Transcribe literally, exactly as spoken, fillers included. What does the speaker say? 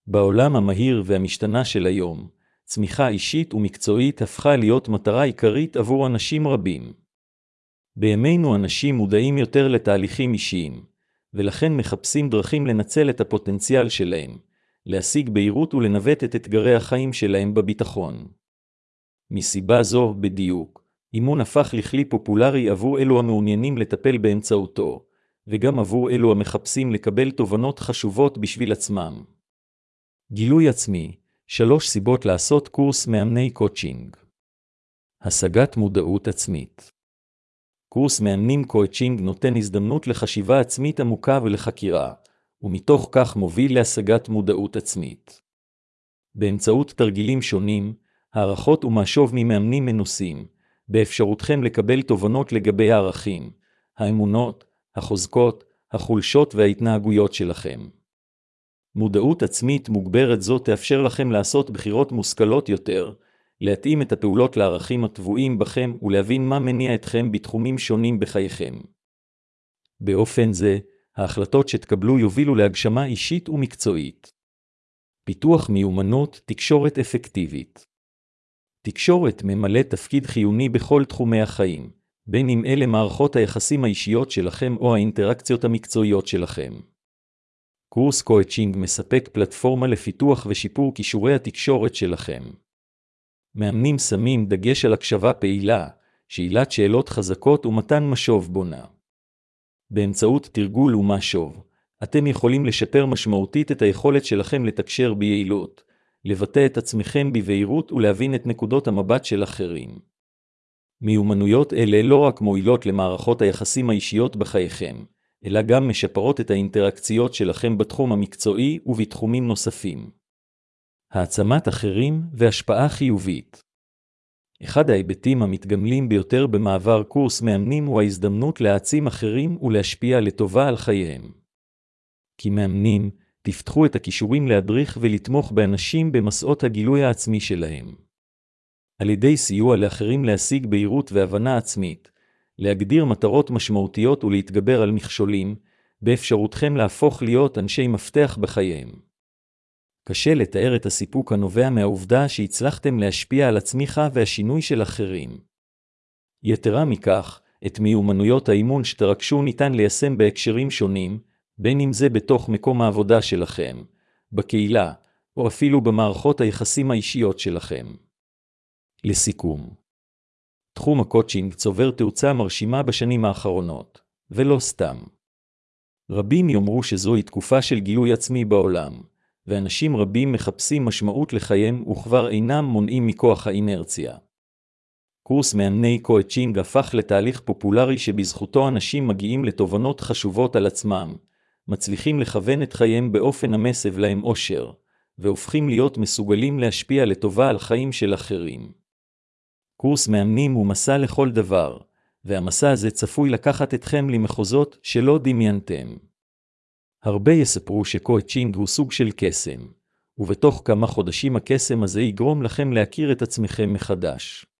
בעולם המהיר והמשתנה של היום, צמיחה אישית ומקצועית הפכה להיות מטרה עיקרית עבור אנשים רבים. בימינו אנשים מודעים יותר לתהליכים אישיים, ולכן מחפשים דרכים לנצל את הפוטנציאל שלהם, להשיג בהירות ולנווט את אתגרי החיים שלהם בביטחון. מסיבה זו בדיוק, אימון הפך לכלי פופולרי עבור אלו המעוניינים לטפל באמצעותו, וגם עבור אלו המחפשים לקבל תובנות חשובות בשביל עצמם. גילוי עצמי, שלוש סיבות לעשות קורס מאמני קואוצ'ינג. השגת מודעות עצמית. קורס מאמנים קואוצ'ינג נותן הזדמנות לחשיבה עצמית עמוקה ולחקירה, ומתוך כך מוביל להשגת מודעות עצמית. באמצעות תרגילים שונים, הערכות ומשוב ממאמנים מנוסים, באפשרותכם לקבל תובנות לגבי הערכים, האמונות, החוזקות, החולשות וההתנהגויות שלכם. מודעות עצמית מוגברת זו תאפשר לכם לעשות בחירות מושכלות יותר, להתאים את הפעולות לערכים הטבועים בכם ולהבין מה מניע אתכם בתחומים שונים בחייכם. באופן זה, ההחלטות שתקבלו יובילו להגשמה אישית ומקצועית. פיתוח מיומנות תקשורת אפקטיבית. תקשורת ממלא תפקיד חיוני בכל תחומי החיים, בין אם אלה מערכות היחסים האישיות שלכם או האינטראקציות המקצועיות שלכם. קורס קואוצ'ינג מספק פלטפורמה לפיתוח ושיפור כישורי התקשורת שלכם. מאמנים שמים דגש על הקשבה פעילה, שאלת שאלות חזקות ומתן משוב בונה. באמצעות תרגול ומשוב, אתם יכולים לשפר משמעותית את היכולת שלכם לתקשר ביעילות, לבטא את עצמכם בבהירות ולהבין את נקודות המבט של אחרים. מיומנויות אלה לא רק מועילות למערכות היחסים האישיות בחייכם, אלא גם משפרות את האינטראקציות שלכם בתחום המקצועי ובתחומים נוספים. העצמת אחרים והשפעה חיובית. אחד ההיבטים המתגמלים ביותר במעבר קורס מאמנים הוא ההזדמנות להעצים אחרים ולהשפיע לטובה על חייהם. כמאמנים, תפתחו את הכישורים להדריך ולתמוך באנשים במסעות הגילוי העצמי שלהם. על ידי סיוע לאחרים להשיג בהירות והבנה עצמית, להגדיר מטרות משמעותיות ולהתגבר על מכשולים, באפשרותכם להפוך להיות אנשי מפתח בחייהם. קשה לתאר את הסיפוק הנובע מהעובדה שהצלחתם להשפיע על הצמיחה והשינוי של אחרים. יתרה מכך, את מיומנויות האימון שתרכשו ניתן ליישם בהקשרים שונים, בין אם זה בתוך מקום העבודה שלכם, בקהילה, או אפילו במערכות היחסים האישיות שלכם. לסיכום, תחום הקואוצ'ינג צובר תאוצה מרשימה בשנים האחרונות, ולא סתם. רבים יאמרו שזוהי תקופה של גילוי עצמי בעולם, ואנשים רבים מחפשים משמעות לחייהם וכבר אינם מונעים מכוח האינרציה. קורס מאמני קואוצ'ינג הפך לתהליך פופולרי שבזכותו אנשים מגיעים לתובנות חשובות על עצמם, מצליחים לכוון את חייהם באופן המסב להם אושר, והופכים להיות מסוגלים להשפיע לטובה על חיים של אחרים. קורס מאמנים הוא מסע לכל דבר, והמסע הזה צפוי לקחת אתכם למחוזות שלא דמיינתם. הרבה יספרו שקואוצ'ינג הוא סוג של קסם, ובתוך כמה חודשים הקסם הזה יגרום לכם להכיר את עצמכם מחדש.